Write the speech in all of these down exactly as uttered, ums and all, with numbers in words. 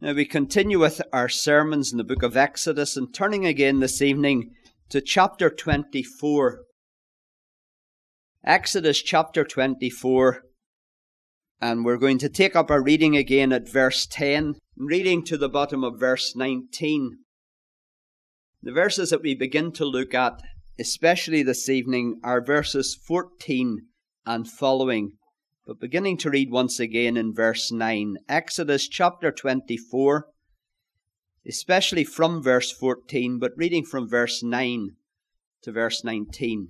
Now we continue with our sermons in the book of Exodus and turning again this evening to chapter twenty-four. Exodus chapter twenty-four, and we're going to take up our reading again at verse ten, reading to the bottom of verse nineteen. The verses that we begin to look at, especially this evening, are verses fourteen and following. But beginning to read once again in verse nine, Exodus chapter twenty-four, especially from verse fourteen, but reading from verse nine to verse nineteen.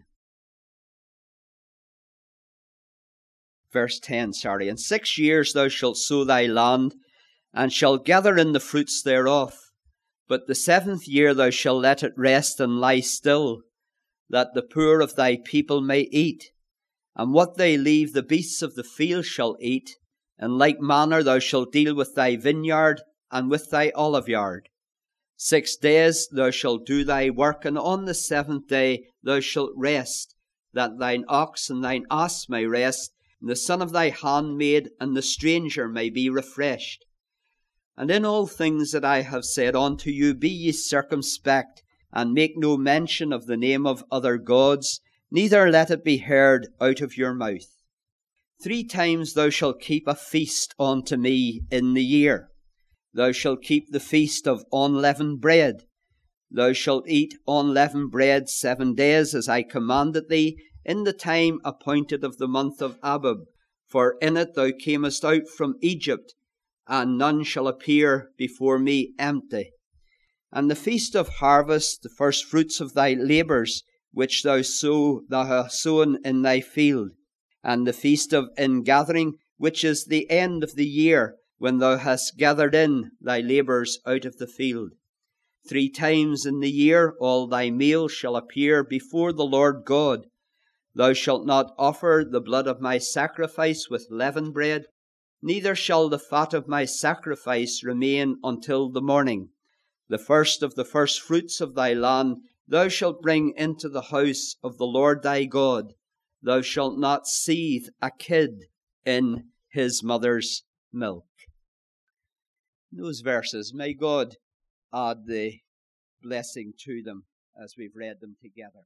Verse ten, sorry. In six years thou shalt sow thy land, and shalt gather in the fruits thereof. But the seventh year thou shalt let it rest and lie still, that the poor of thy people may eat. And what they leave the beasts of the field shall eat. In like manner thou shalt deal with thy vineyard and with thy oliveyard. Six days thou shalt do thy work, and on the seventh day thou shalt rest, that thine ox and thine ass may rest, and the son of thy handmaid and the stranger may be refreshed. And in all things that I have said unto you, be ye circumspect, and make no mention of the name of other gods, neither let it be heard out of your mouth. Three times thou shalt keep a feast unto me in the year. Thou shalt keep the feast of unleavened bread. Thou shalt eat unleavened bread seven days, as I commanded thee, in the time appointed of the month of Abib. For in it thou camest out from Egypt, and none shall appear before me empty. And the feast of harvest, the first fruits of thy labours, which thou sow, thou hast sown in thy field, and the feast of ingathering, which is the end of the year, when thou hast gathered in thy labours out of the field. Three times in the year all thy meal shall appear before the Lord God. Thou shalt not offer the blood of my sacrifice with leavened bread, neither shall the fat of my sacrifice remain until the morning. The first of the first fruits of thy land thou shalt bring into the house of the Lord thy God. Thou shalt not seethe a kid in his mother's milk. Those verses, may God add the blessing to them as we've read them together.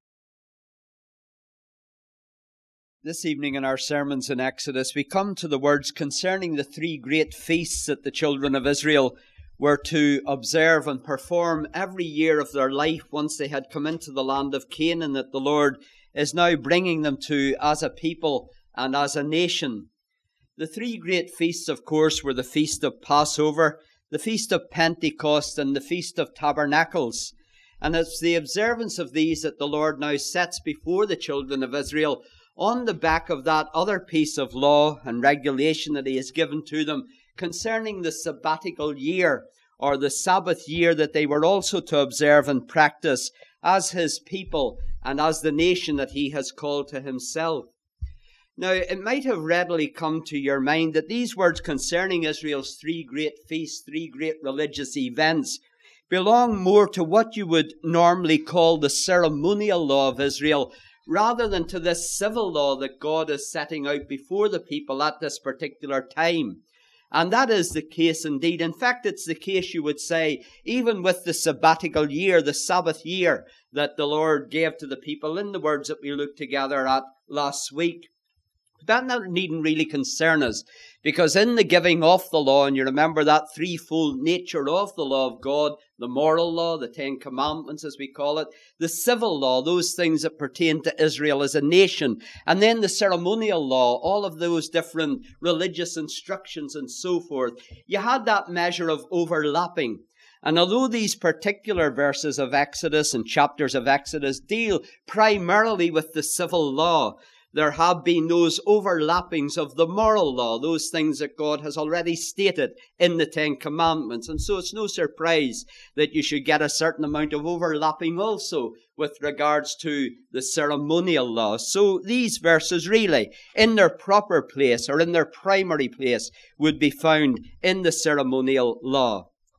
This evening in our sermons in Exodus, we come to the words concerning the three great feasts that the children of Israel were to observe and perform every year of their life once they had come into the land of Canaan, that the Lord is now bringing them to as a people and as a nation. The three great feasts, of course, were the Feast of Passover, the Feast of Pentecost, and the Feast of Tabernacles. And it's the observance of these that the Lord now sets before the children of Israel on the back of that other piece of law and regulation that He has given to them concerning the sabbatical year, or the Sabbath year, that they were also to observe and practice as His people and as the nation that He has called to Himself. Now, it might have readily come to your mind that these words concerning Israel's three great feasts, three great religious events, belong more to what you would normally call the ceremonial law of Israel, rather than to this civil law that God is setting out before the people at this particular time. And that is the case indeed. In fact, it's the case, you would say, even with the sabbatical year, the Sabbath year that the Lord gave to the people in the words that we looked together at last week. That needn't really concern us, because in the giving of the law, and you remember that threefold nature of the law of God, the moral law, the Ten Commandments as we call it, the civil law, those things that pertain to Israel as a nation, and then the ceremonial law, all of those different religious instructions and so forth, you had that measure of overlapping. And although these particular verses of Exodus and chapters of Exodus deal primarily with the civil law, there have been those overlappings of the moral law, those things that God has already stated in the Ten Commandments. And so it's no surprise that you should get a certain amount of overlapping also with regards to the ceremonial law. So these verses really, in their proper place or in their primary place, would be found in the ceremonial law.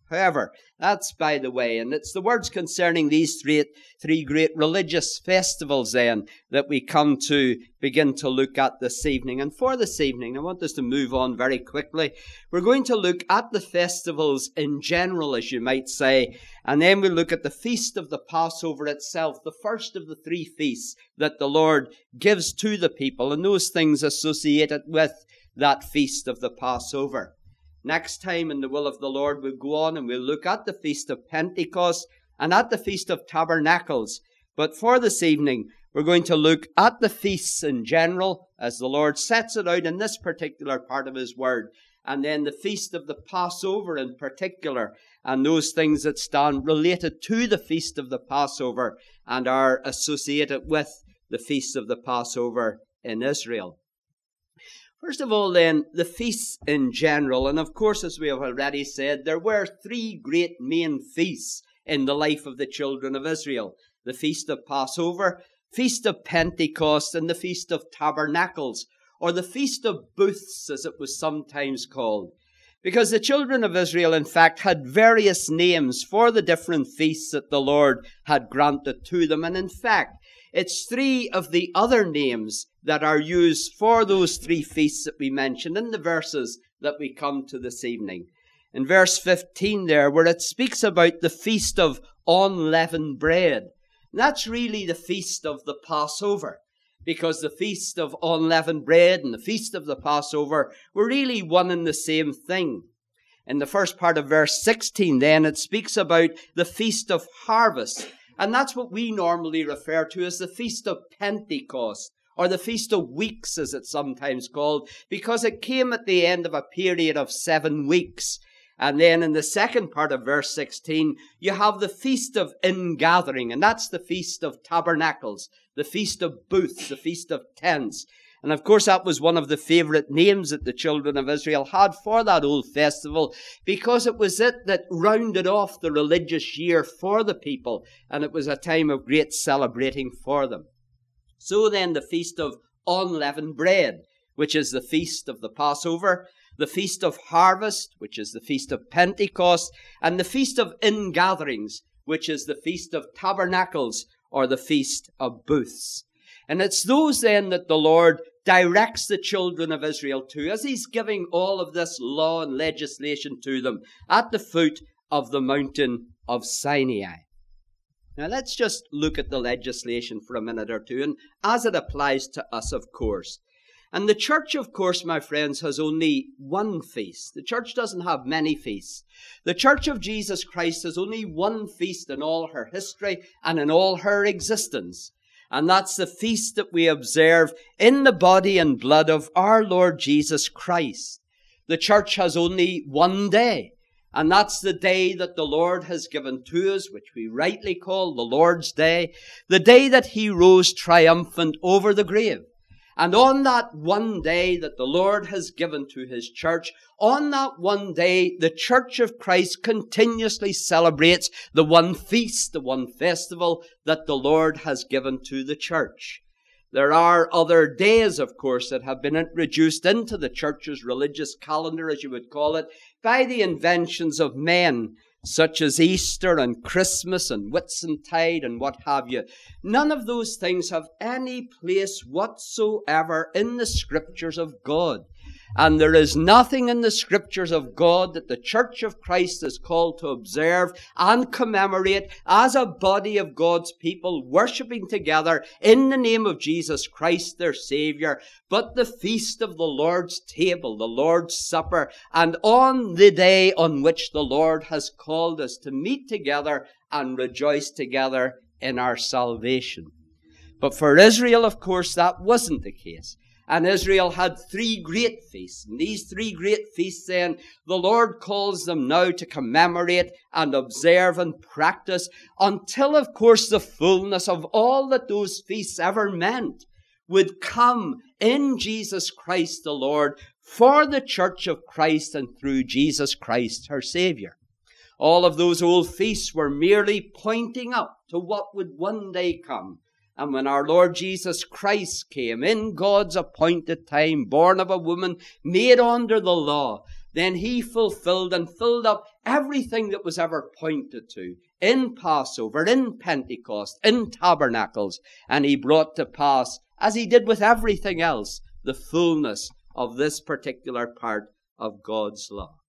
However, that's by the way, and it's the words concerning these three, three great religious festivals then that we come to begin to look at this evening. And for this evening, I want us to move on very quickly. We're going to look at the festivals in general, as you might say, and then we'll look at the Feast of the Passover itself, the first of the three feasts that the Lord gives to the people, and those things associated with that Feast of the Passover. Next time, in the will of the Lord, we'll go on and we'll look at the Feast of Pentecost and at the Feast of Tabernacles. But for this evening, we're going to look at the feasts in general, as the Lord sets it out in this particular part of His Word, and then the Feast of the Passover in particular, and those things that stand related to the Feast of the Passover and are associated with the Feast of the Passover in Israel. First of all, then, the feasts in general. And of course, as we have already said, there were three great main feasts in the life of the children of Israel. The Feast of Passover, Feast of Pentecost, and the Feast of Tabernacles, or the Feast of Booths, as it was sometimes called. Because the children of Israel, in fact, had various names for the different feasts that the Lord had granted to them. And in fact, it's three of the other names that are used for those three feasts that we mentioned in the verses that we come to this evening. In verse fifteen there, where it speaks about the Feast of Unleavened Bread. And that's really the Feast of the Passover, because the Feast of Unleavened Bread and the Feast of the Passover were really one and the same thing. In the first part of verse sixteen then, it speaks about the Feast of Harvest. And that's what we normally refer to as the Feast of Pentecost, or the Feast of Weeks, as it's sometimes called, because it came at the end of a period of seven weeks. And then in the second part of verse sixteen, you have the Feast of Ingathering, and that's the Feast of Tabernacles, the Feast of Booths, the Feast of Tents. And of course, that was one of the favorite names that the children of Israel had for that old festival, because it was it that rounded off the religious year for the people, and it was a time of great celebrating for them. So then, the Feast of Unleavened Bread, which is the Feast of the Passover, the Feast of Harvest, which is the Feast of Pentecost, and the Feast of Ingatherings, which is the Feast of Tabernacles, or the Feast of Booths. And it's those then that the Lord directs the children of Israel to, as He's giving all of this law and legislation to them at the foot of the mountain of Sinai. Now let's just look at the legislation for a minute or two, and as it applies to us, of course. And the church, of course, my friends, has only one feast. The church doesn't have many feasts. The Church of Jesus Christ has only one feast in all her history and in all her existence. And that's the feast that we observe in the body and blood of our Lord Jesus Christ. The church has only one day, and that's the day that the Lord has given to us, which we rightly call the Lord's Day, the day that He rose triumphant over the grave. And on that one day that the Lord has given to His church, on that one day, the Church of Christ continuously celebrates the one feast, the one festival that the Lord has given to the church. There are other days, of course, that have been introduced into the church's religious calendar, as you would call it, by the inventions of men, such as Easter and Christmas and Whitsuntide and what have you. None of those things have any place whatsoever in the Scriptures of God. And there is nothing in the Scriptures of God that the Church of Christ is called to observe and commemorate as a body of God's people worshipping together in the name of Jesus Christ, their Savior, but the feast of the Lord's table, the Lord's Supper, and on the day on which the Lord has called us to meet together and rejoice together in our salvation. But for Israel, of course, that wasn't the case. And Israel had three great feasts. And these three great feasts, then, the Lord calls them now to commemorate and observe and practice until, of course, the fullness of all that those feasts ever meant would come in Jesus Christ the Lord for the Church of Christ and through Jesus Christ, her Savior. All of those old feasts were merely pointing up to what would one day come. And when our Lord Jesus Christ came in God's appointed time, born of a woman, made under the law, then he fulfilled and filled up everything that was ever pointed to in Passover, in Pentecost, in tabernacles, and he brought to pass, as he did with everything else, the fullness of this particular part of God's law.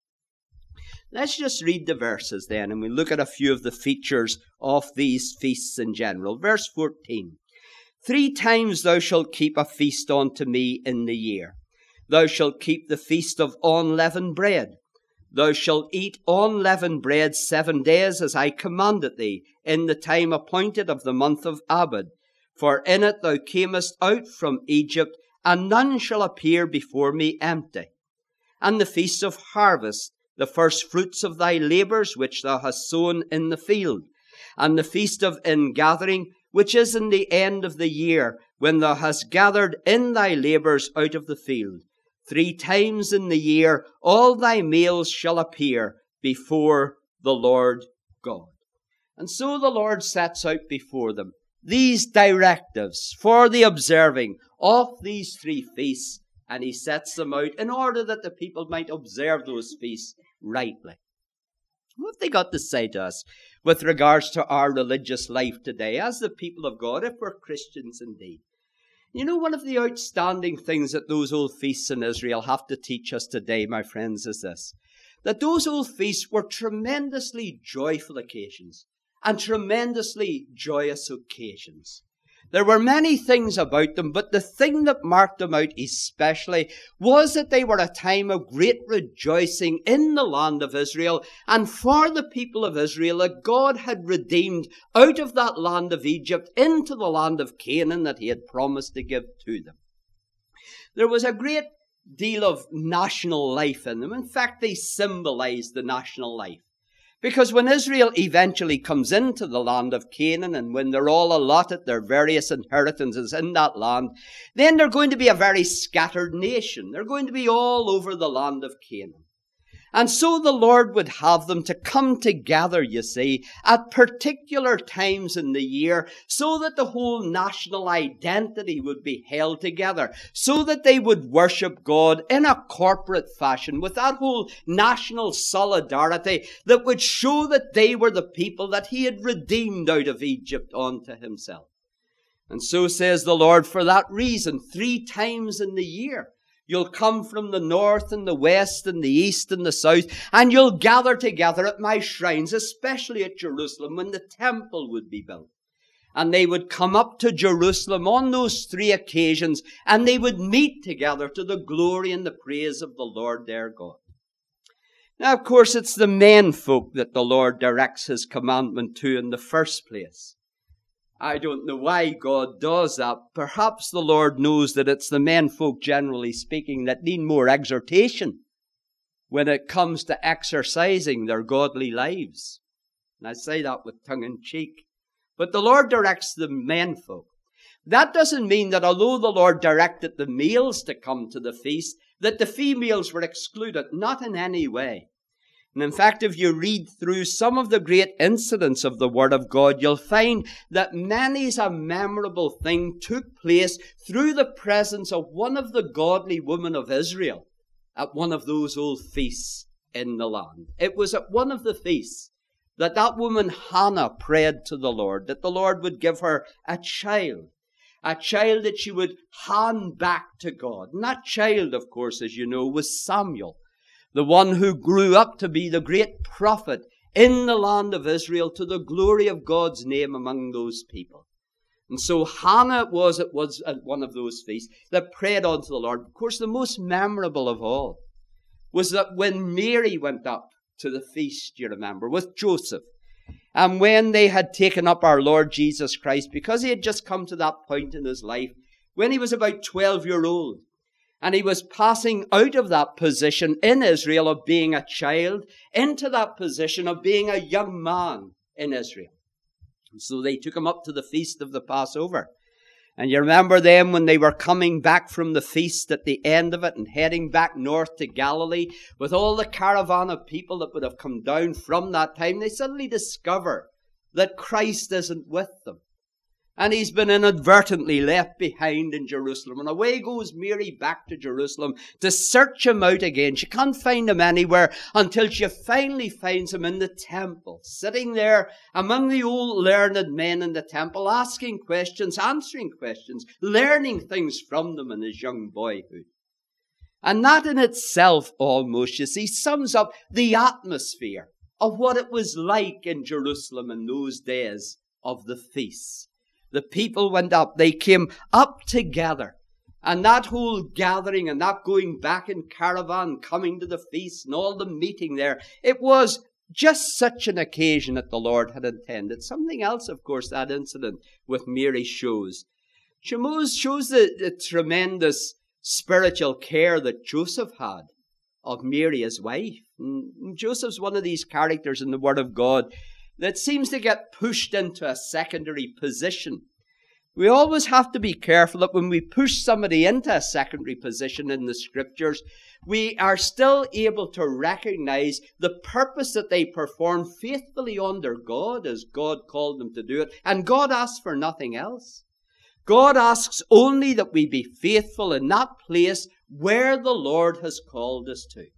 Let's just read the verses then, and we look at a few of the features of these feasts in general. Verse fourteen. Three times thou shalt keep a feast unto me in the year. Thou shalt keep the feast of unleavened bread. Thou shalt eat unleavened bread seven days, as I commanded thee, in the time appointed of the month of Abib. For in it thou camest out from Egypt, and none shall appear before me empty. And the feast of harvest, the first fruits of thy labours which thou hast sown in the field. And the feast of ingathering, which is in the end of the year, when thou hast gathered in thy labours out of the field. Three times in the year all thy males shall appear before the Lord God. And so the Lord sets out before them these directives for the observing of these three feasts, and he sets them out in order that the people might observe those feasts rightly. What have they got to say to us with regards to our religious life today as the people of God, if we're Christians indeed? You know, one of the outstanding things that those old feasts in Israel have to teach us today, my friends, is this: that those old feasts were tremendously joyful occasions and tremendously joyous occasions. There were many things about them, but the thing that marked them out especially was that they were a time of great rejoicing in the land of Israel and for the people of Israel, that God had redeemed out of that land of Egypt into the land of Canaan that he had promised to give to them. There was a great deal of national life in them. In fact, they symbolized the national life. Because when Israel eventually comes into the land of Canaan, and when they're all allotted their various inheritances in that land, then they're going to be a very scattered nation. They're going to be all over the land of Canaan. And so the Lord would have them to come together, you see, at particular times in the year, so that the whole national identity would be held together, so that they would worship God in a corporate fashion with that whole national solidarity that would show that they were the people that he had redeemed out of Egypt unto himself. And so says the Lord, for that reason, three times in the year, you'll come from the north and the west and the east and the south, and you'll gather together at my shrines, especially at Jerusalem, when the temple would be built. And they would come up to Jerusalem on those three occasions, and they would meet together to the glory and the praise of the Lord their God. Now, of course, it's the men folk that the Lord directs his commandment to in the first place. I don't know why God does that. Perhaps the Lord knows that it's the men folk, generally speaking, that need more exhortation when it comes to exercising their godly lives. And I say that with tongue in cheek. But the Lord directs the men folk. That doesn't mean that although the Lord directed the males to come to the feast, that the females were excluded. Not in any way. And in fact, if you read through some of the great incidents of the Word of God, you'll find that many's a memorable thing took place through the presence of one of the godly women of Israel at one of those old feasts in the land. It was at one of the feasts that that woman Hannah prayed to the Lord, that the Lord would give her a child, a child that she would hand back to God. And that child, of course, as you know, was Samuel, the one who grew up to be the great prophet in the land of Israel to the glory of God's name among those people. And so Hannah was, it was at one of those feasts that prayed unto the Lord. Of course, the most memorable of all was that when Mary went up to the feast, you remember, with Joseph, and when they had taken up our Lord Jesus Christ, because he had just come to that point in his life, when he was about twelve years old, and he was passing out of that position in Israel of being a child into that position of being a young man in Israel. And so they took him up to the feast of the Passover. And you remember them when they were coming back from the feast at the end of it and heading back north to Galilee with all the caravan of people that would have come down from that time, they suddenly discover that Christ isn't with them. And he's been inadvertently left behind in Jerusalem. And away goes Mary back to Jerusalem to search him out again. She can't find him anywhere until she finally finds him in the temple, sitting there among the old learned men in the temple, asking questions, answering questions, learning things from them in his young boyhood. And that in itself almost, you see, sums up the atmosphere of what it was like in Jerusalem in those days of the feasts. The people went up, they came up together. And that whole gathering and that going back in caravan, coming to the feast and all the meeting there, it was just such an occasion that the Lord had intended. Something else, of course, that incident with Mary shows. Shows, shows the, the tremendous spiritual care that Joseph had of Mary, his wife. And Joseph's one of these characters in the Word of God that seems to get pushed into a secondary position. We always have to be careful that when we push somebody into a secondary position in the Scriptures, we are still able to recognize the purpose that they perform faithfully under God as God called them to do it. And God asks for nothing else. God asks only that we be faithful in that place where the Lord has called us to.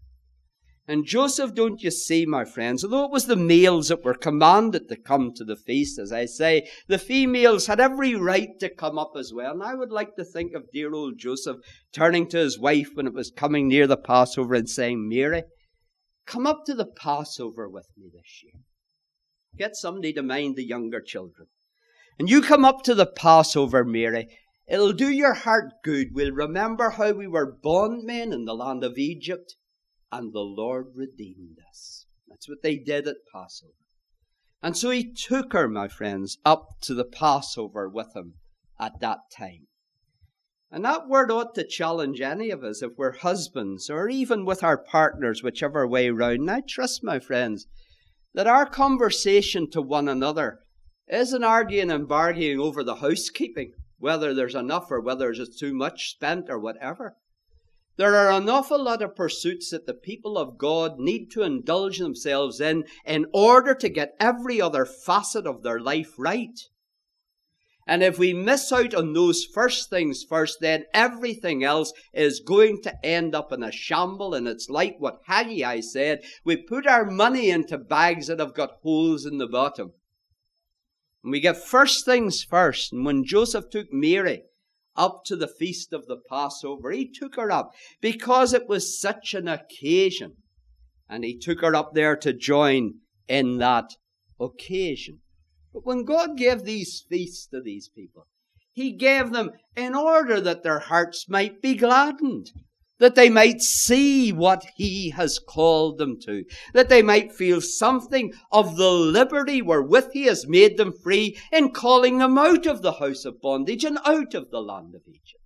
And Joseph, don't you see, my friends, although it was the males that were commanded to come to the feast, as I say, the females had every right to come up as well. And I would like to think of dear old Joseph turning to his wife when it was coming near the Passover and saying, Mary, come up to the Passover with me this year. Get somebody to mind the younger children. And you come up to the Passover, Mary. It'll do your heart good. We'll remember how we were bondmen in the land of Egypt. And the Lord redeemed us. That's what they did at Passover. And so he took her, my friends, up to the Passover with him at that time. And that word ought to challenge any of us if we're husbands or even with our partners, whichever way round. And I trust, my friends, that our conversation to one another isn't arguing and bargaining over the housekeeping, whether there's enough or whether there's too much spent or whatever. There are an awful lot of pursuits that the people of God need to indulge themselves in in order to get every other facet of their life right. And if we miss out on those first things first, then everything else is going to end up in a shamble. And it's like what Haggai said, we put our money into bags that have got holes in the bottom. And we get first things first. And when Joseph took Mary up to the feast of the Passover, he took her up because it was such an occasion. And he took her up there to join in that occasion. But when God gave these feasts to these people, he gave them in order that their hearts might be gladdened, that they might see what he has called them to, that they might feel something of the liberty wherewith he has made them free in calling them out of the house of bondage and out of the land of Egypt.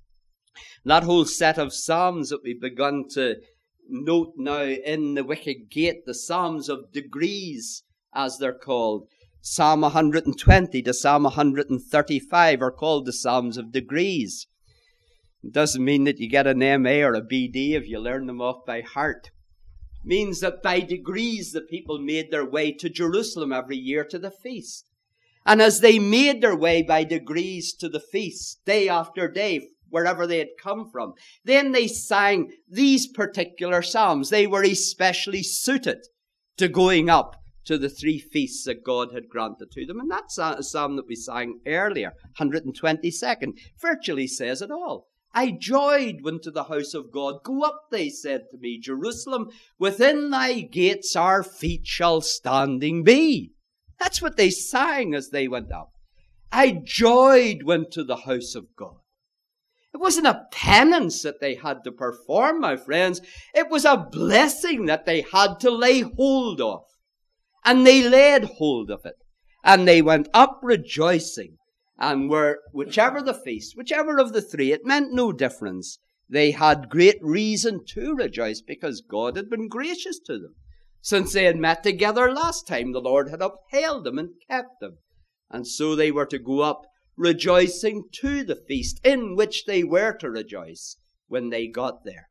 That whole set of psalms that we've begun to note now in the wicket gate, the psalms of degrees, as they're called, Psalm one hundred twenty to Psalm one hundred thirty-five are called the psalms of degrees. It doesn't mean that you get an M A or a B D if you learn them off by heart. It means that by degrees the people made their way to Jerusalem every year to the feast. And as they made their way by degrees to the feast, day after day, wherever they had come from, then they sang these particular psalms. They were especially suited to going up to the three feasts that God had granted to them. And that psalm that we sang earlier, one hundred twenty-second, virtually says it all. I joyed when to the house of God. Go up, they said to me, Jerusalem, within thy gates our feet shall standing be. That's what they sang as they went up. I joyed when to the house of God. It wasn't a penance that they had to perform, my friends. It was a blessing that they had to lay hold of. And they laid hold of it. And they went up rejoicing. And were, whichever the feast, whichever of the three, it meant no difference. They had great reason to rejoice because God had been gracious to them. Since they had met together last time, the Lord had upheld them and kept them. And so they were to go up rejoicing to the feast in which they were to rejoice when they got there.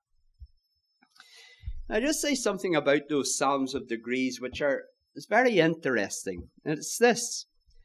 Now, just say something about those psalms of degrees, which are is very interesting. And it's this.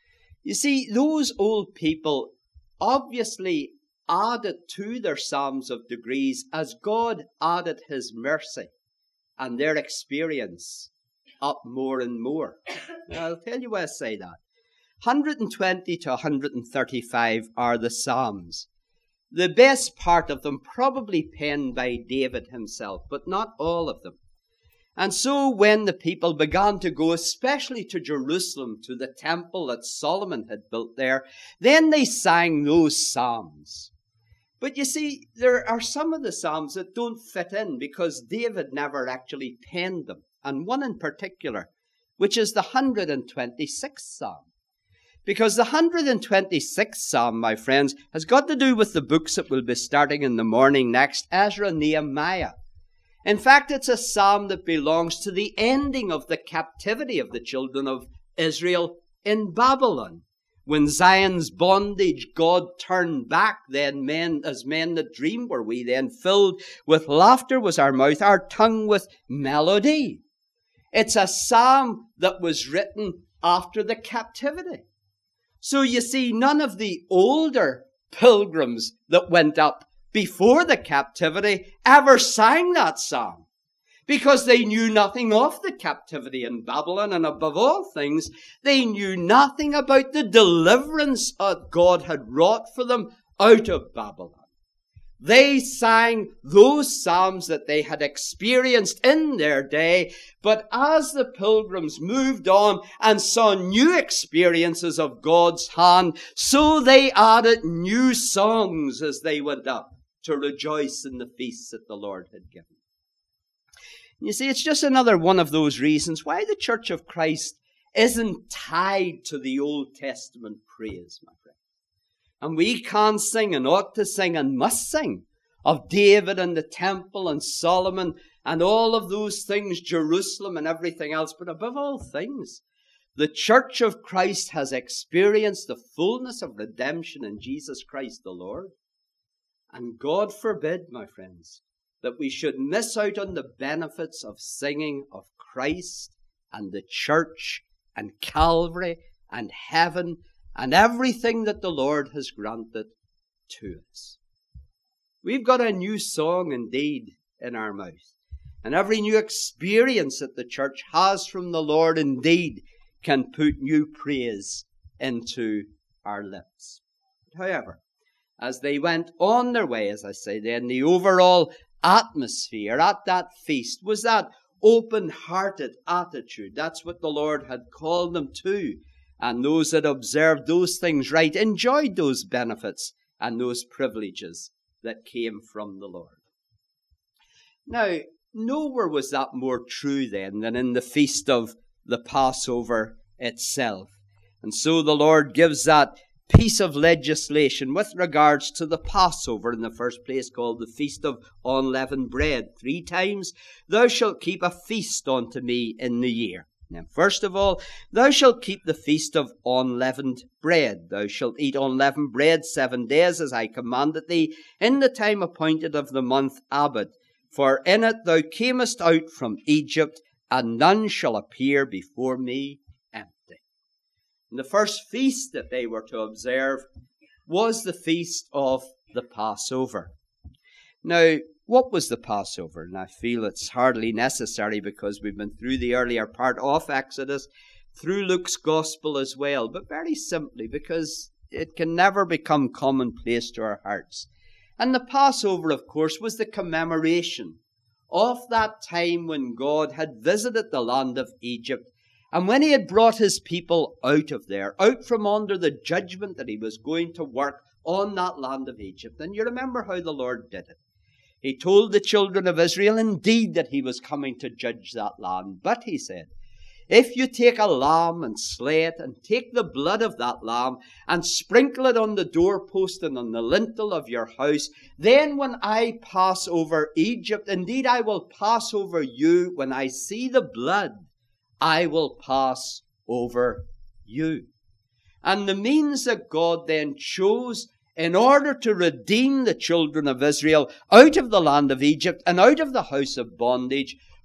You see, those old people obviously added to their psalms of degrees as God added his mercy and their experience up more and more. Now, I'll tell you why I say that. one hundred twenty to one hundred thirty-five are the psalms. The best part of them probably penned by David himself, but not all of them. And so when the people began to go, especially to Jerusalem, to the temple that Solomon had built there, then they sang those psalms. But you see, there are some of the psalms that don't fit in because David never actually penned them. And one in particular, which is the one hundred twenty-sixth Psalm. Because the one hundred twenty-sixth Psalm, my friends, has got to do with the books that we'll be starting in the morning next, Ezra, Nehemiah. In fact, it's a psalm that belongs to the ending of the captivity of the children of Israel in Babylon. When Zion's bondage, God turned back, then men, as men that dream were we, then filled with laughter was our mouth, our tongue with melody. It's a psalm that was written after the captivity. So you see, none of the older pilgrims that went up before the captivity ever sang that psalm, because they knew nothing of the captivity in Babylon, and above all things, they knew nothing about the deliverance that God had wrought for them out of Babylon. They sang those psalms that they had experienced in their day, but as the pilgrims moved on and saw new experiences of God's hand, so they added new songs as they went up to rejoice in the feasts that the Lord had given. You see, it's just another one of those reasons why the Church of Christ isn't tied to the Old Testament praise, my friend. And we can sing and ought to sing and must sing of David and the temple and Solomon and all of those things, Jerusalem and everything else. But above all things, the Church of Christ has experienced the fullness of redemption in Jesus Christ the Lord. And God forbid, my friends, that we should miss out on the benefits of singing of Christ and the church and Calvary and heaven and everything that the Lord has granted to us. We've got a new song indeed in our mouth. And every new experience that the church has from the Lord indeed can put new praise into our lips. However, as they went on their way, as I say, then the overall atmosphere at that feast was that open-hearted attitude. That's what the Lord had called them to. And those that observed those things right enjoyed those benefits and those privileges that came from the Lord. Now, nowhere was that more true then than in the feast of the Passover itself. And so the Lord gives that piece of legislation with regards to the Passover in the first place, called the Feast of Unleavened Bread. Three times thou shalt keep a feast unto me in the year. Now, first of all, thou shalt keep the feast of unleavened bread. Thou shalt eat unleavened bread seven days, as I commanded thee, in the time appointed of the month Abib. For in it thou camest out from Egypt, and none shall appear before me empty. And the first feast that they were to observe was the feast of the Passover. Now, what was the Passover? And I feel it's hardly necessary because we've been through the earlier part of Exodus, through Luke's Gospel as well, but very simply because it can never become commonplace to our hearts. And the Passover, of course, was the commemoration of that time when God had visited the land of Egypt, and when he had brought his people out of there, out from under the judgment that he was going to work on that land of Egypt. And you remember how the Lord did it. He told the children of Israel indeed that he was coming to judge that land. But he said, if you take a lamb and slay it, and take the blood of that lamb and sprinkle it on the doorpost and on the lintel of your house, then when I pass over Egypt, indeed I will pass over you. When I see the blood, I will pass over you. And the means that God then chose in order to redeem the children of Israel out of the land of Egypt and out of the house of bondage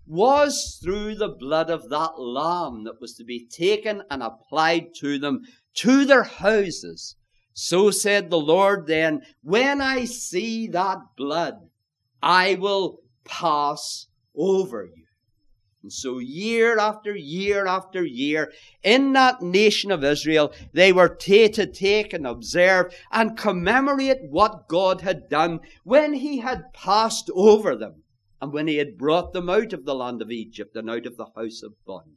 was through the blood of that lamb that was to be taken and applied to them, to their houses. So said the Lord then, when I see that blood, I will pass over you. And so year after year after year, in that nation of Israel, they were to take and observe and commemorate what God had done when he had passed over them and when he had brought them out of the land of Egypt and out of the house of bondage.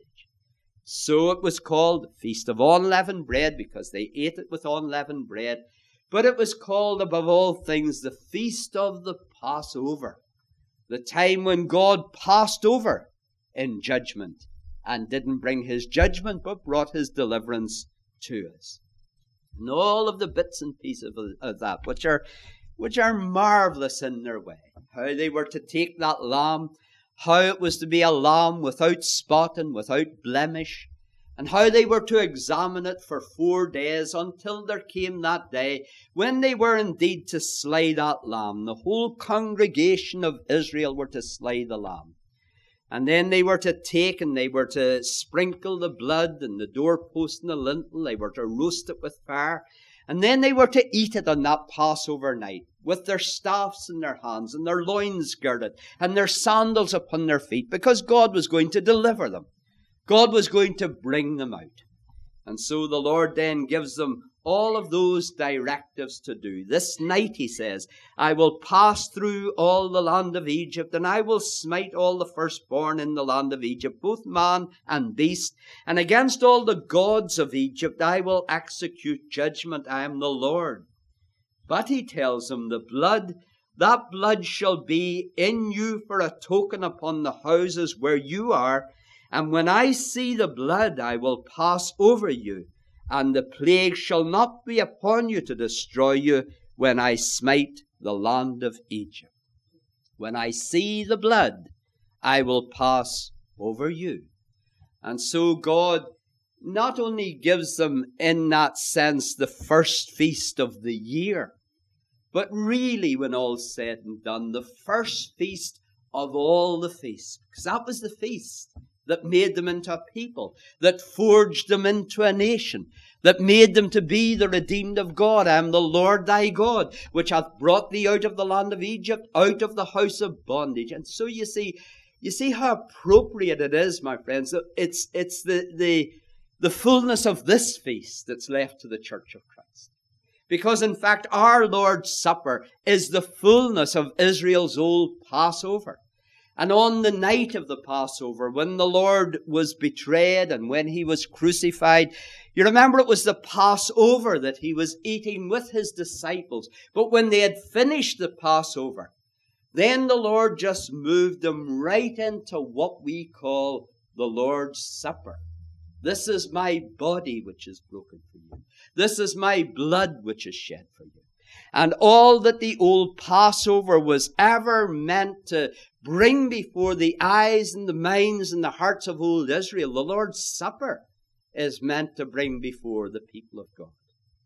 So it was called the Feast of Unleavened Bread, because they ate it with unleavened bread. But it was called, above all things, the Feast of the Passover, the time when God passed over in judgment and didn't bring his judgment, but brought his deliverance to us. And all of the bits and pieces of, of that, which are, which are marvelous in their way. How they were to take that lamb, how it was to be a lamb without spot and without blemish, and how they were to examine it for four days until there came that day when they were indeed to slay that lamb. The whole congregation of Israel were to slay the lamb. And then they were to take and they were to sprinkle the blood and the doorpost and the lintel. They were to roast it with fire. And then they were to eat it on that Passover night, with their staffs in their hands and their loins girded and their sandals upon their feet, because God was going to deliver them. God was going to bring them out. And so the Lord then gives them all of those directives to do. This night, he says, I will pass through all the land of Egypt, and I will smite all the firstborn in the land of Egypt, both man and beast. And against all the gods of Egypt I will execute judgment. I am the Lord. But he tells them, the blood, that blood shall be in you for a token upon the houses where you are. And when I see the blood, I will pass over you, and the plague shall not be upon you to destroy you when I smite the land of Egypt. When I see the blood, I will pass over you. And so God not only gives them in that sense the first feast of the year, but really, when all's said and done, the first feast of all the feasts, because that was the feast that made them into a people, that forged them into a nation, that made them to be the redeemed of God. I am the Lord thy God, which hath brought thee out of the land of Egypt, out of the house of bondage. And so you see, you see how appropriate it is, my friends. It's, it's the, the, the fullness of this feast that's left to the Church of Christ. Because in fact, our Lord's Supper is the fullness of Israel's old Passover. And on the night of the Passover, when the Lord was betrayed and when he was crucified, you remember it was the Passover that he was eating with his disciples. But when they had finished the Passover, then the Lord just moved them right into what we call the Lord's Supper. This is my body which is broken for you. This is my blood which is shed for you. And all that the old Passover was ever meant to bring before the eyes and the minds and the hearts of old Israel, the Lord's Supper is meant to bring before the people of God.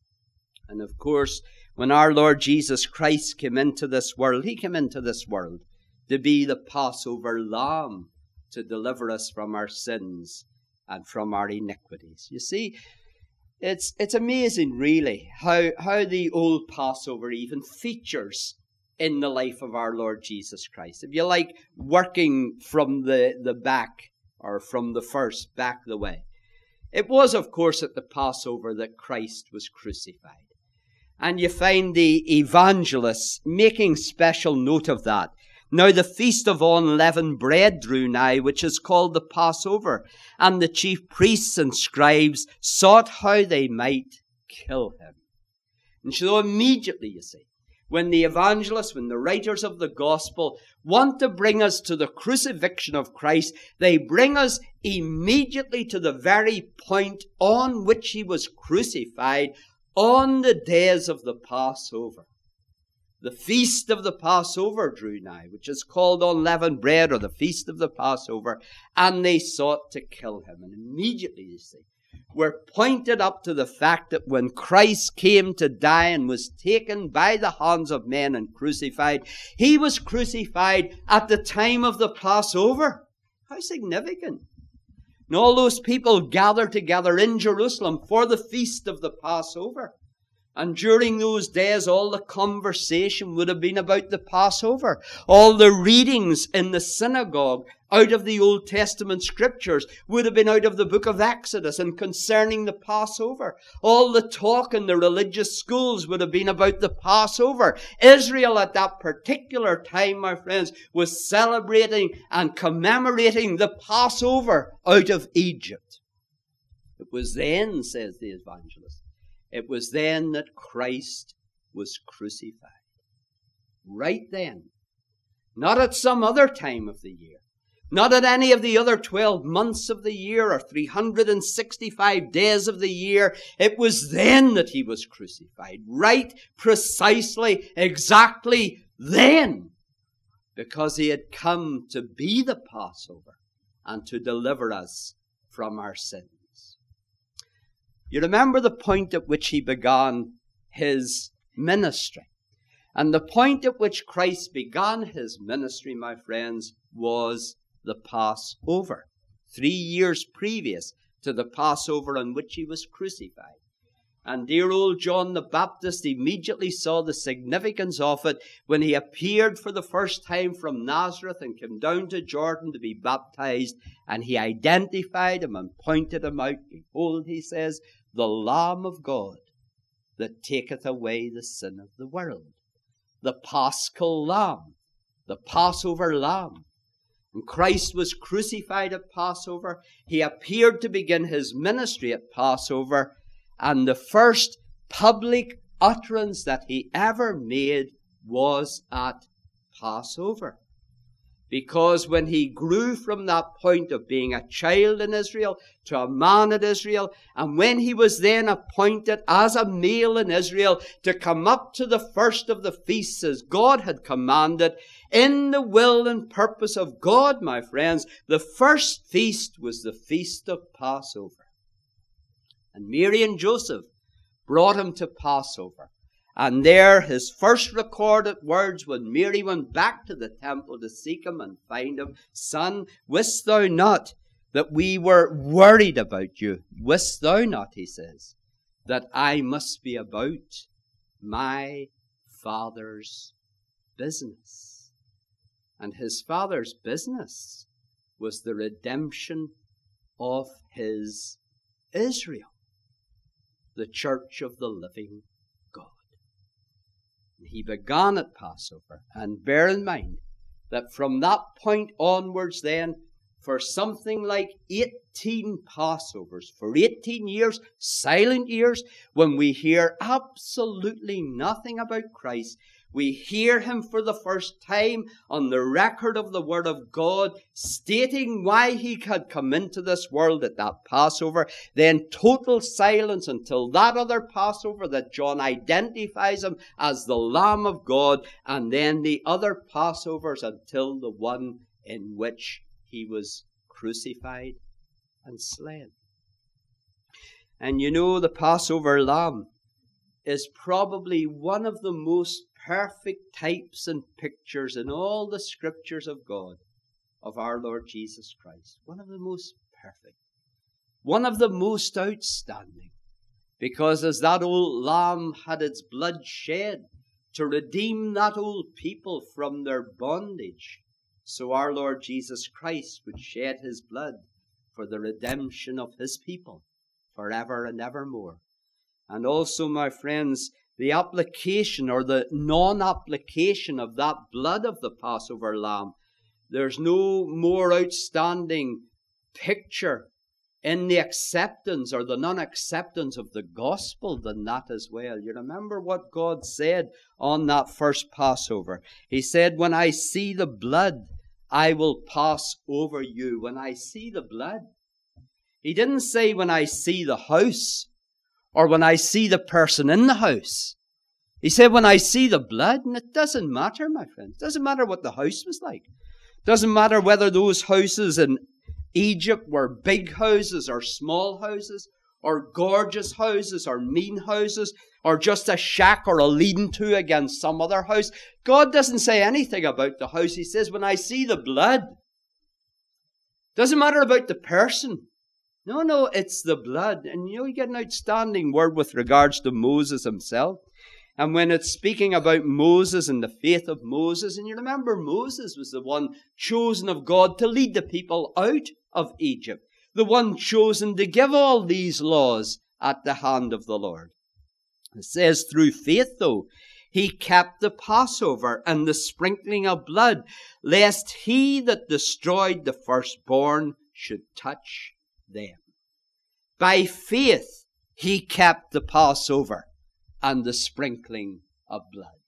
And of course, when our Lord Jesus Christ came into this world, he came into this world to be the Passover lamb to deliver us from our sins and from our iniquities. You see, It's it's amazing, really, how, how the old Passover even features in the life of our Lord Jesus Christ. If you like, working from the, the back, or from the first, back the way. It was, of course, at the Passover that Christ was crucified. And you find the evangelists making special note of that. Now the feast of unleavened bread drew nigh, which is called the Passover, and the chief priests and scribes sought how they might kill him. And so immediately, you see, when the evangelists, when the writers of the gospel want to bring us to the crucifixion of Christ, they bring us immediately to the very point on which he was crucified on the days of the Passover. The feast of the Passover drew nigh, which is called unleavened bread, or the feast of the Passover, and they sought to kill him. And immediately, you see, we're pointed up to the fact that when Christ came to die and was taken by the hands of men and crucified, he was crucified at the time of the Passover. How significant. And all those people gathered together in Jerusalem for the feast of the Passover. And during those days, all the conversation would have been about the Passover. All the readings in the synagogue out of the Old Testament scriptures would have been out of the book of Exodus and concerning the Passover. All the talk in the religious schools would have been about the Passover. Israel at that particular time, my friends, was celebrating and commemorating the Passover out of Egypt. It was then, says the evangelist, it was then that Christ was crucified. Right then. Not at some other time of the year. Not at any of the other twelve months of the year or three hundred sixty-five days of the year. It was then that he was crucified. Right, precisely, exactly then. Because he had come to be the Passover and to deliver us from our sins. You remember the point at which he began his ministry. And the point at which Christ began his ministry, my friends, was the Passover. Three years previous to the Passover on which he was crucified. And dear old John the Baptist immediately saw the significance of it when he appeared for the first time from Nazareth and came down to Jordan to be baptized. And he identified him and pointed him out. Behold, he says, the Lamb of God that taketh away the sin of the world. The Paschal Lamb, the Passover Lamb. And Christ was crucified at Passover. He appeared to begin his ministry at Passover. And the first public utterance that he ever made was at Passover. Because when he grew from that point of being a child in Israel to a man in Israel, and when he was then appointed as a male in Israel to come up to the first of the feasts as God had commanded, in the will and purpose of God, my friends, the first feast was the feast of Passover. And Mary and Joseph brought him to Passover. And there his first recorded words when Mary went back to the temple to seek him and find him, Son, wist thou not that we were worried about you? Wist thou not, he says, that I must be about my Father's business? And his Father's business was the redemption of his Israel, the church of the living God. He began at Passover, and bear in mind that from that point onwards then, for something like eighteen Passovers, for eighteen years, silent years, when we hear absolutely nothing about Christ, we hear him for the first time on the record of the Word of God, stating why he had come into this world at that Passover. Then total silence until that other Passover that John identifies him as the Lamb of God. And then the other Passovers until the one in which he was crucified and slain. And you know, the Passover Lamb is probably one of the most perfect types and pictures in all the scriptures of God of our Lord Jesus Christ. One of the most perfect. One of the most outstanding. Because as that old lamb had its blood shed to redeem that old people from their bondage, so our Lord Jesus Christ would shed his blood for the redemption of his people forever and evermore. And also, my friends, the application or the non-application of that blood of the Passover lamb, there's no more outstanding picture in the acceptance or the non-acceptance of the gospel than that as well. You remember what God said on that first Passover. He said, when I see the blood, I will pass over you. When I see the blood. He didn't say when I see the house or when I see the person in the house. He said when I see the blood, and it doesn't matter, my friends. It doesn't matter what the house was like. It doesn't matter whether those houses in Egypt were big houses or small houses, or gorgeous houses or mean houses, or just a shack or a lean-to against some other house. God doesn't say anything about the house. He says, when I see the blood, Doesn't matter about the person. No, no, it's the blood. And you know, you get an outstanding word with regards to Moses himself. And when it's speaking about Moses and the faith of Moses, and you remember Moses was the one chosen of God to lead the people out of Egypt, the one chosen to give all these laws at the hand of the Lord. It says through faith, though, he kept the Passover and the sprinkling of blood, lest he that destroyed the firstborn should touch them. By faith, he kept the Passover and the sprinkling of blood.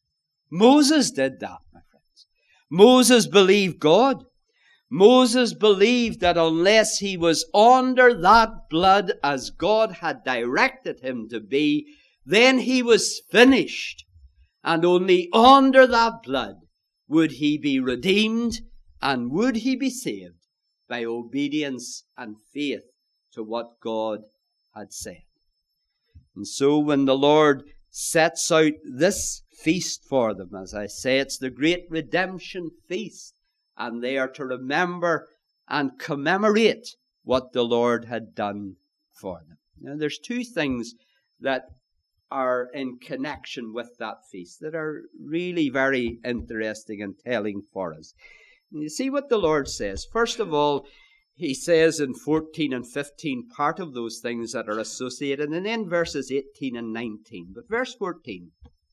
Moses did that, my friends. Moses believed God. Moses believed that unless he was under that blood as God had directed him to be, then he was finished. And only under that blood would he be redeemed and would he be saved by obedience and faith to what God had said. And so when the Lord sets out this feast for them, as I say, it's the great redemption feast, and they are to remember and commemorate what the Lord had done for them. Now, there's two things that are in connection with that feast that are really very interesting and telling for us. And you see what the Lord says. First of all, he says in fourteen and fifteen part of those things that are associated, and then verses eighteen and nineteen. But verse fourteen,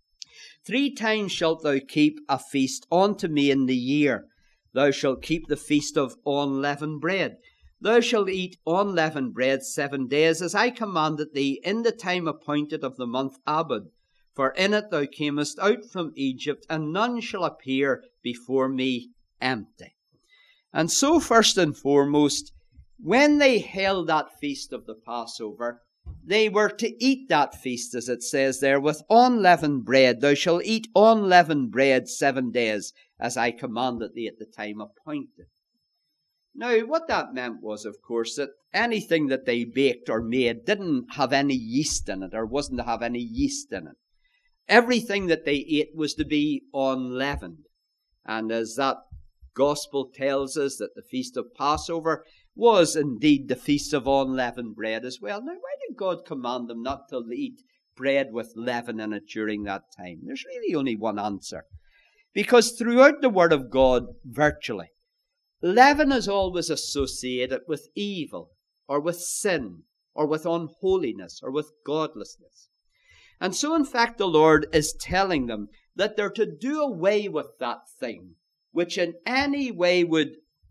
three times shalt thou keep a feast unto me in the year. Thou shalt keep the feast of unleavened bread. Thou shalt eat unleavened bread seven days, as I commanded thee, in the time appointed of the month Abib. For in it thou camest out from Egypt, and none shall appear before me empty. And so, first and foremost, when they held that feast of the Passover, they were to eat that feast, as it says there, with unleavened bread. Thou shalt eat unleavened bread seven days, as I commanded thee at the time appointed. Now, what that meant was, of course, that anything that they baked or made didn't have any yeast in it, or wasn't to have any yeast in it. Everything that they ate was to be unleavened. And as that Gospel tells us, that the Feast of Passover was indeed the Feast of unleavened bread as well. Now, why did God command them not to eat bread with leaven in it during that time? There's really only one answer. Because throughout the Word of God, virtually, leaven is always associated with evil, or with sin, or with unholiness, or with godlessness. And so, in fact, the Lord is telling them that they're to do away with that thing which in any way would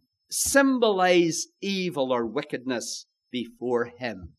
symbolize evil or wickedness before Him.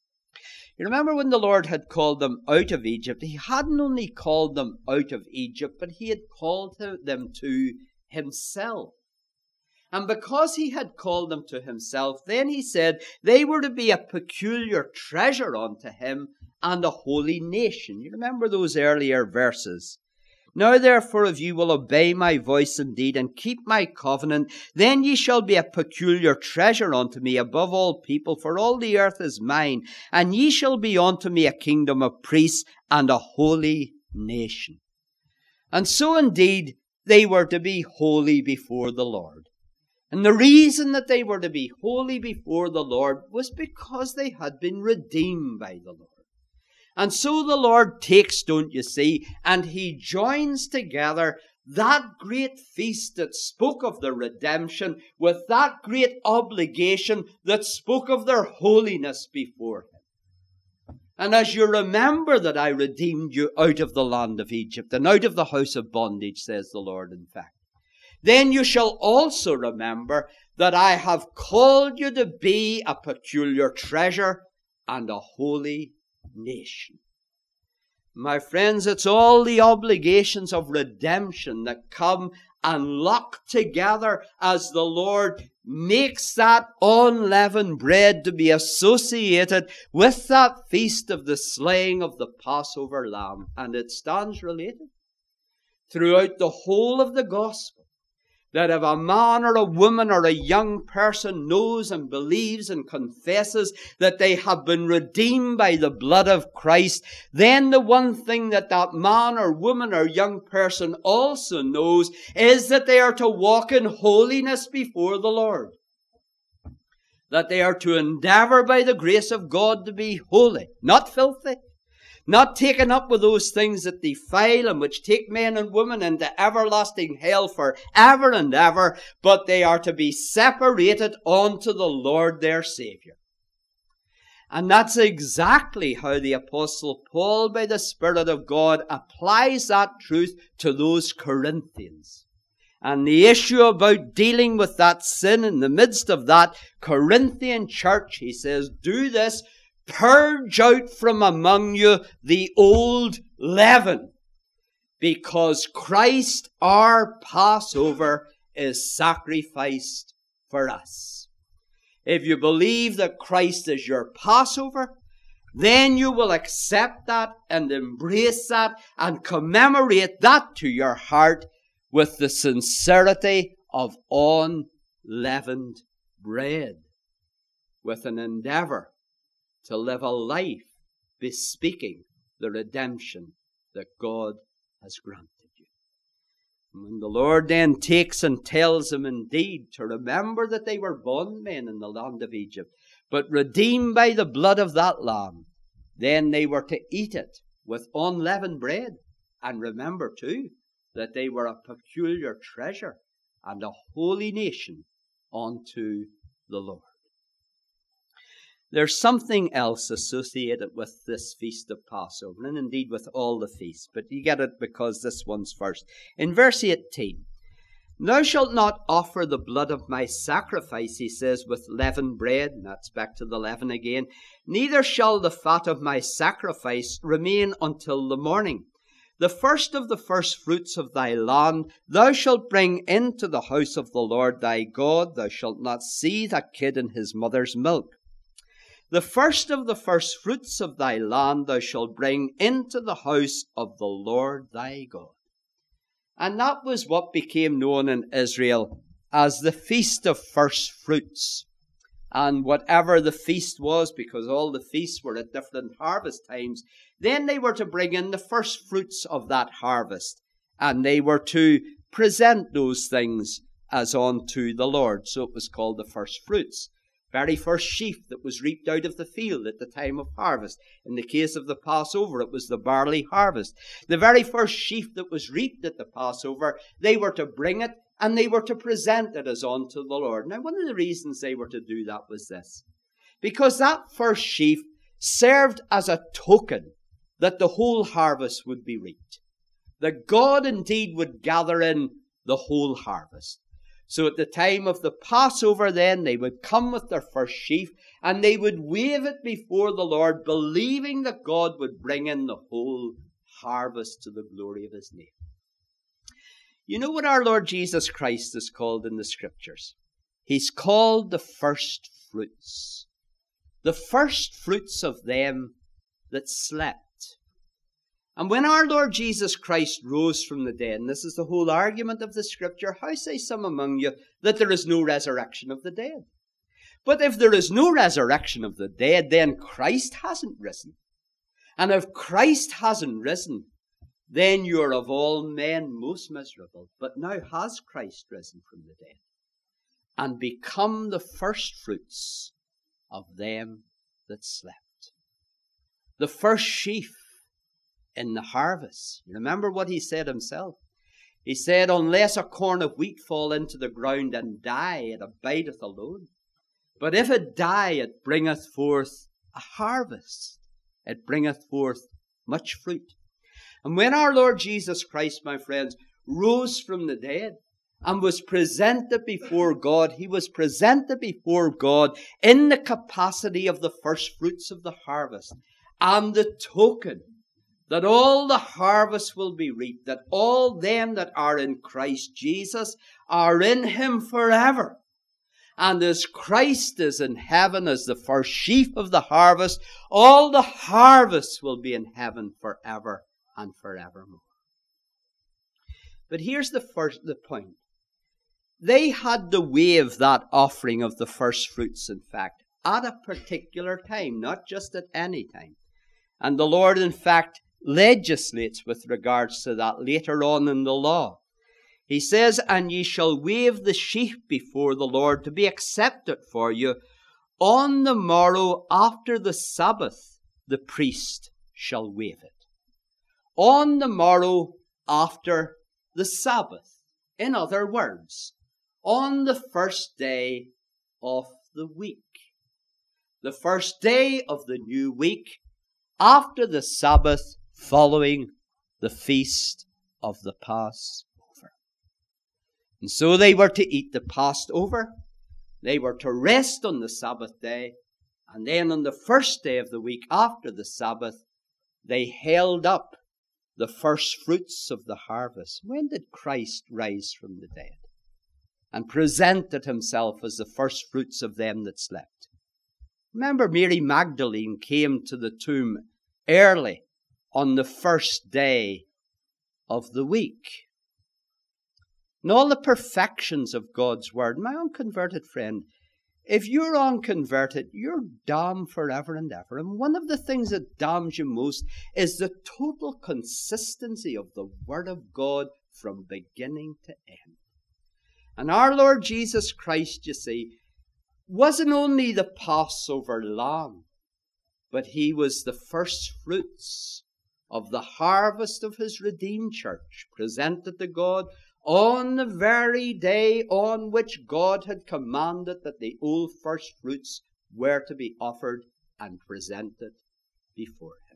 You remember when the Lord had called them out of Egypt, He hadn't only called them out of Egypt, but He had called them to Himself. And because He had called them to Himself, then He said they were to be a peculiar treasure unto Him and a holy nation. You remember those earlier verses. Now therefore, if you will obey my voice indeed, and keep my covenant, then ye shall be a peculiar treasure unto me above all people, for all the earth is mine, and ye shall be unto me a kingdom of priests and a holy nation. And so indeed they were to be holy before the Lord. And the reason that they were to be holy before the Lord was because they had been redeemed by the Lord. And so the Lord takes, don't you see, and He joins together that great feast that spoke of their redemption with that great obligation that spoke of their holiness before Him. And as you remember that I redeemed you out of the land of Egypt and out of the house of bondage, says the Lord, in fact, then you shall also remember that I have called you to be a peculiar treasure and a holy nation. My friends, it's all the obligations of redemption that come and lock together as the Lord makes that unleavened bread to be associated with that feast of the slaying of the Passover lamb. And it stands related throughout the whole of the gospel, that if a man or a woman or a young person knows and believes and confesses that they have been redeemed by the blood of Christ, then the one thing that that man or woman or young person also knows is that they are to walk in holiness before the Lord. that they are to endeavor by the grace of God to be holy, not filthy, not taken up with those things that defile and which take men and women into everlasting hell for ever and ever, but they are to be separated unto the Lord their Saviour. And that's exactly how the Apostle Paul, by the Spirit of God, applies that truth to those Corinthians. And the issue about dealing with that sin in the midst of that Corinthian church, he says, do this, purge out from among you the old leaven, because Christ, our Passover, is sacrificed for us. If you believe that Christ is your Passover, then you will accept that and embrace that and commemorate that to your heart with the sincerity of unleavened bread, with an endeavor to live a life bespeaking the redemption that God has granted you. And when the Lord then takes and tells them indeed to remember that they were bondmen in the land of Egypt, but redeemed by the blood of that lamb, then they were to eat it with unleavened bread. And remember too, that they were a peculiar treasure and a holy nation unto the Lord. There's something else associated with this feast of Passover, and indeed with all the feasts, but you get it because this one's first. In verse eighteen, thou shalt not offer the blood of my sacrifice, he says, with leavened bread, and that's back to the leaven again, neither shall the fat of my sacrifice remain until the morning. The first of the first fruits of thy land thou shalt bring into the house of the Lord thy God. Thou shalt not seethe a kid in his mother's milk. The first of the first fruits of thy land thou shalt bring into the house of the Lord thy God. And that was what became known in Israel as the Feast of First Fruits. And whatever the feast was, because all the feasts were at different harvest times, then they were to bring in the first fruits of that harvest. And they were to present those things as unto the Lord. So it was called the first fruits. Very first sheaf that was reaped out of the field at the time of harvest. In the case of the Passover, it was the barley harvest. The very first sheaf that was reaped at the Passover, they were to bring it and they were to present it as unto the Lord. Now, one of the reasons they were to do that was this. Because that first sheaf served as a token that the whole harvest would be reaped. That God indeed would gather in the whole harvest. So at the time of the Passover then, they would come with their first sheaf and they would wave it before the Lord, believing that God would bring in the whole harvest to the glory of his name. You know what our Lord Jesus Christ is called in the Scriptures? He's called the first fruits. The first fruits of them that slept. And when our Lord Jesus Christ rose from the dead, and this is the whole argument of the Scripture, how say some among you that there is no resurrection of the dead? But if there is no resurrection of the dead, then Christ hasn't risen. And if Christ hasn't risen, then you are of all men most miserable. But now has Christ risen from the dead and become the first fruits of them that slept. The first sheaf in the harvest. You remember what he said himself? He said, unless a corn of wheat fall into the ground and die, it abideth alone. But if it die, it bringeth forth a harvest. It bringeth forth much fruit. And when our Lord Jesus Christ, my friends, rose from the dead and was presented before God, he was presented before God in the capacity of the first fruits of the harvest and the token that all the harvest will be reaped, that all them that are in Christ Jesus are in him forever. And as Christ is in heaven as the first sheaf of the harvest, all the harvest will be in heaven forever and forevermore. But here's the first the point. They had to wave that offering of the first fruits, in fact, at a particular time, not just at any time. And the Lord, in fact, legislates with regards to that later on in the law. He says, and ye shall wave the sheaf before the Lord to be accepted for you On the morrow after the Sabbath, the priest shall wave it. On the morrow after the Sabbath. In other words, on the first day of the week. The first day of the new week after the Sabbath following the feast of the Passover. And so they were to eat the Passover. They were to rest on the Sabbath day. And then on the first day of the week after the Sabbath, they held up the first fruits of the harvest. When did Christ rise from the dead? And presented himself as the first fruits of them that slept. Remember, Mary Magdalene came to the tomb early on the first day of the week. And all the perfections of God's word, my unconverted friend, if you're unconverted, you're damned forever and ever. And one of the things that damns you most is the total consistency of the word of God from beginning to end. And our Lord Jesus Christ, you see, wasn't only the Passover lamb, but he was the first fruits of the harvest of his redeemed church, presented to God on the very day on which God had commanded that the old first fruits were to be offered and presented before him.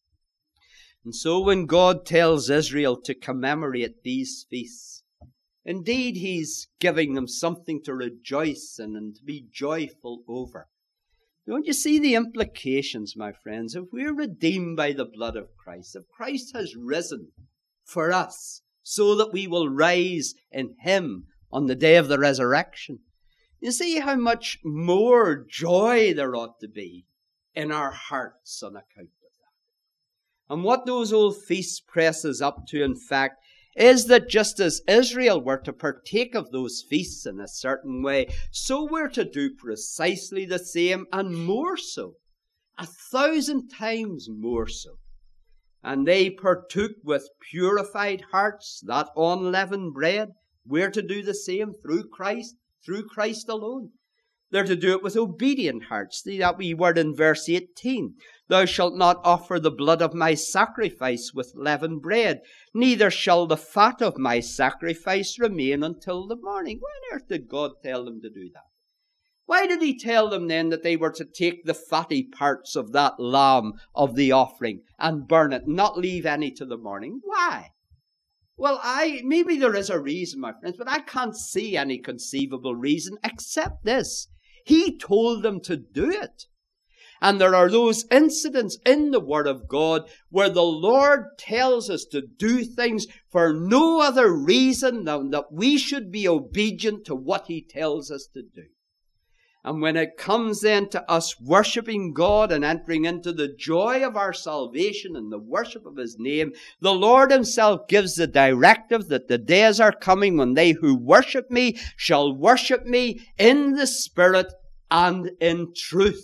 And so when God tells Israel to commemorate these feasts, indeed he's giving them something to rejoice in and to be joyful over. Don't you see the implications, my friends? If we're redeemed by the blood of Christ, if Christ has risen for us, so that we will rise in him on the day of the resurrection. You see how much more joy there ought to be in our hearts on account of that. And what those old feasts press us up to, in fact, is that just as Israel were to partake of those feasts in a certain way, so we're to do precisely the same and more so, a thousand times more so. And they partook with purified hearts, that unleavened bread. We're to do the same through Christ, through Christ alone. They're to do it with obedient hearts. See that wee word in verse eighteen. Thou shalt not offer the blood of my sacrifice with leavened bread, neither shall the fat of my sacrifice remain until the morning. Why on earth did God tell them to do that? Why did he tell them then that they were to take the fatty parts of that lamb of the offering and burn it, not leave any to the morning? Why? Well, I maybe there is a reason, my friends, but I can't see any conceivable reason except this. He told them to do it. And there are those incidents in the Word of God where the Lord tells us to do things for no other reason than that we should be obedient to what he tells us to do. And when it comes then to us worshipping God and entering into the joy of our salvation and the worship of his name, the Lord himself gives the directive that the days are coming when they who worship me shall worship me in the Spirit and in truth.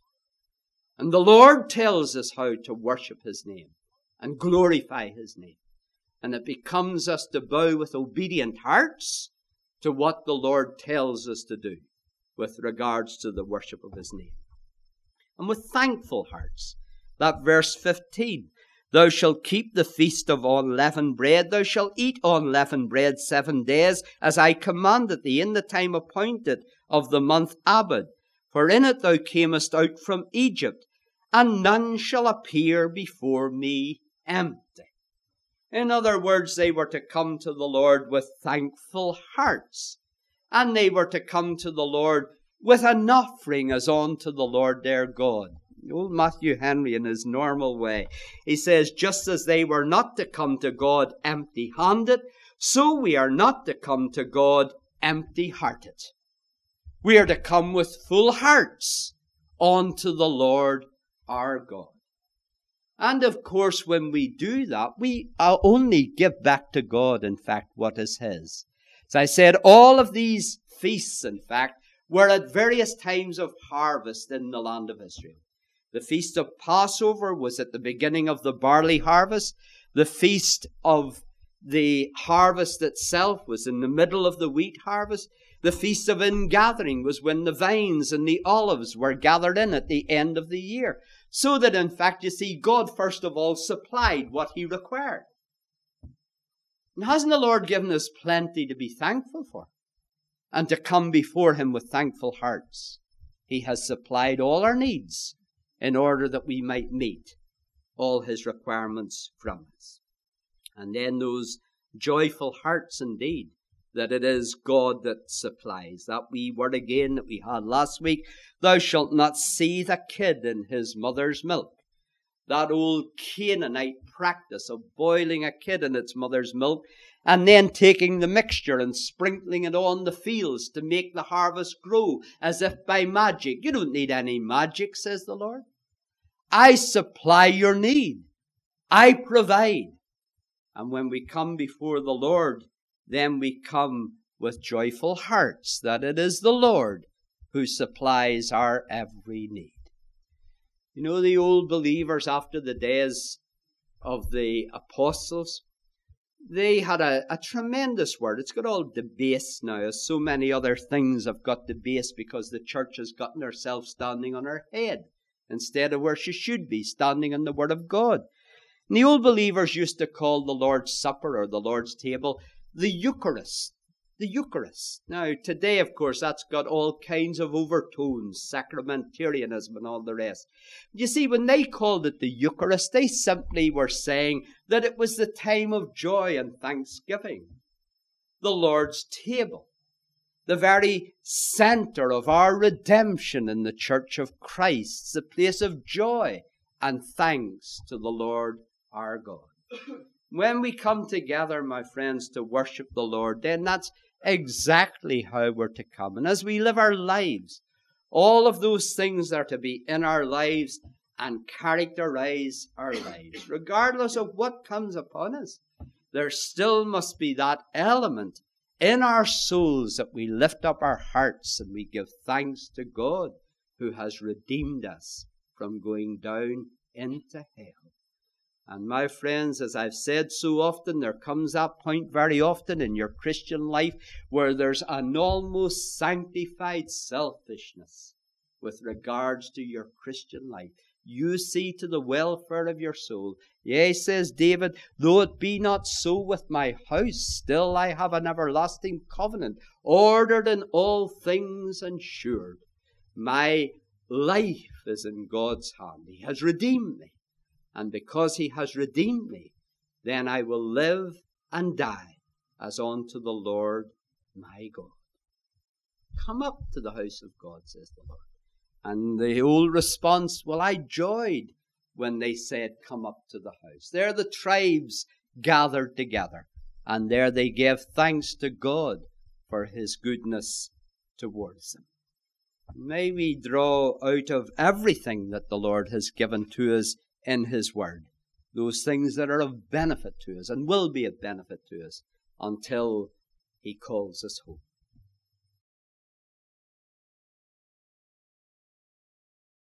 And the Lord tells us how to worship his name and glorify his name. And it becomes us to bow with obedient hearts to what the Lord tells us to do with regards to the worship of his name. And with thankful hearts. That verse fifteen. Thou shalt keep the feast of unleavened bread. Thou shalt eat unleavened bread seven days, as I commanded thee in the time appointed of the month Abib. For in it thou camest out from Egypt, and none shall appear before me empty. In other words, they were to come to the Lord with thankful hearts. And they were to come to the Lord with an offering as unto the Lord their God. Old Matthew Henry, in his normal way, he says, just as they were not to come to God empty-handed, so we are not to come to God empty-hearted. We are to come with full hearts unto the Lord our God. And of course, when we do that, we only give back to God, in fact, what is his. As I said, all of these feasts, in fact, were at various times of harvest in the land of Israel. The feast of Passover was at the beginning of the barley harvest. The feast of the harvest itself was in the middle of the wheat harvest. The Feast of Ingathering was when the vines and the olives were gathered in at the end of the year. So that, in fact, you see, God first of all supplied what he required. And hasn't the Lord given us plenty to be thankful for? And to come before him with thankful hearts. He has supplied all our needs in order that we might meet all his requirements from us. And then those joyful hearts indeed, that it is God that supplies. That wee word again that we had last week, thou shalt not seethe a kid in his mother's milk. That old Canaanite practice of boiling a kid in its mother's milk and then taking the mixture and sprinkling it on the fields to make the harvest grow as if by magic. You don't need any magic, says the Lord. I supply your need. I provide. And when we come before the Lord, then we come with joyful hearts that it is the Lord who supplies our every need. You know, the old believers after the days of the apostles, they had a, a tremendous word. It's got all debased now, as so many other things have got debased because the church has gotten herself standing on her head instead of where she should be, standing on the Word of God. And the old believers used to call the Lord's Supper or the Lord's table the Eucharist. The Eucharist. Now, today, of course, that's got all kinds of overtones, sacramentarianism and all the rest. You see, when they called it the Eucharist, they simply were saying that it was the time of joy and thanksgiving. The Lord's table, the very center of our redemption in the Church of Christ, the place of joy and thanks to the Lord our God. When we come together, my friends, to worship the Lord, then that's exactly how we're to come. And as we live our lives, all of those things are to be in our lives and characterize our lives. Regardless of what comes upon us, there still must be that element in our souls that we lift up our hearts and we give thanks to God who has redeemed us from going down into hell. And my friends, as I've said so often, there comes that point very often in your Christian life where there's an almost sanctified selfishness with regards to your Christian life. You see to the welfare of your soul. Yea, says David, though it be not so with my house, still I have an everlasting covenant, ordered in all things and assured. My life is in God's hand. He has redeemed me. And because he has redeemed me, then I will live and die as unto the Lord my God. Come up to the house of God, says the Lord. And the old response, well, I joyed when they said, come up to the house. There the tribes gathered together, and there they gave thanks to God for his goodness towards them. May we draw out of everything that the Lord has given to us in his word, those things that are of benefit to us and will be of benefit to us until he calls us home.